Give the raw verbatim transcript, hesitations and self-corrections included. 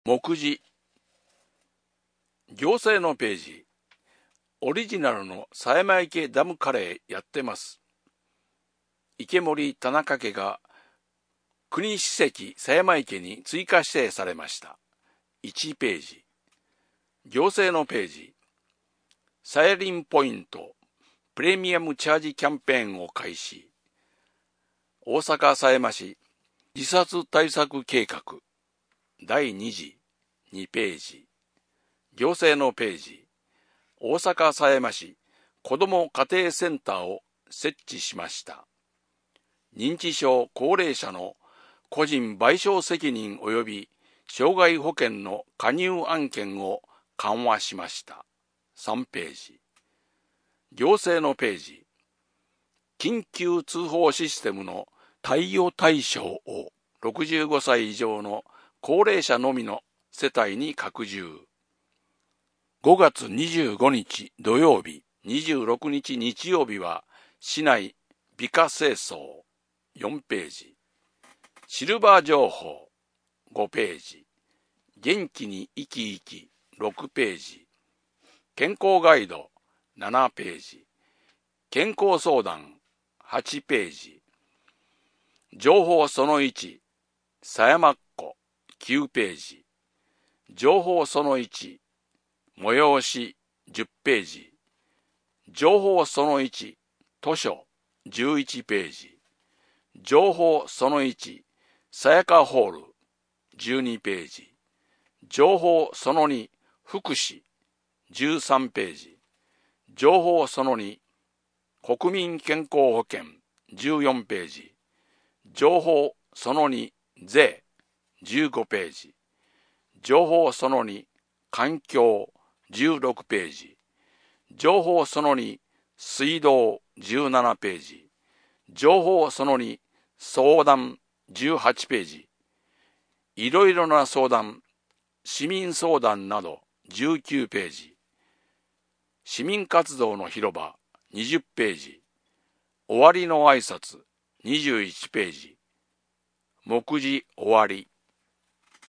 目次。行政のページ。オリジナルの狭山池ダムカレーやってます。池森田中家が国史跡狭山池に追加指定されました。いちページ。行政のページ。サイリンポイントプレミアムチャージキャンペーンを開始。大阪狭山市自殺対策計画だいに次にページ。行政のページ。大阪狭山市子ども家庭センターを設置しました。認知症高齢者の個人賠償責任及び障害保険の加入案件を緩和しました。さんページ。行政のページ。緊急通報システムの貸与対象をろくじゅうごさい以上の高齢者のみの世帯に拡充。ごがつにじゅうごにち土曜日、にじゅうろくにち日曜日は市内美化清掃よんページ。シルバー情報ごページ。元気に生き生きろくページ。健康ガイドななページ。健康相談はちページ。情報そのいち、狭山っ子きゅうページ。情報そのいち、催しじゅっページ。情報そのいち、図書じゅういちページ。情報そのいち、さやかホールじゅうにページ。情報そのに、福祉じゅうさんページ。情報そのに、国民健康保険じゅうよんページ。情報そのに、税じゅうごページ。情報そのに、環境じゅうろくページ。情報そのに、水道じゅうななページ。情報そのに、相談じゅうはちページ。いろいろな相談、市民相談などじゅうきゅうページ。市民活動の広場にじゅっページ。終わりの挨拶にじゅういちページ。目次終わり。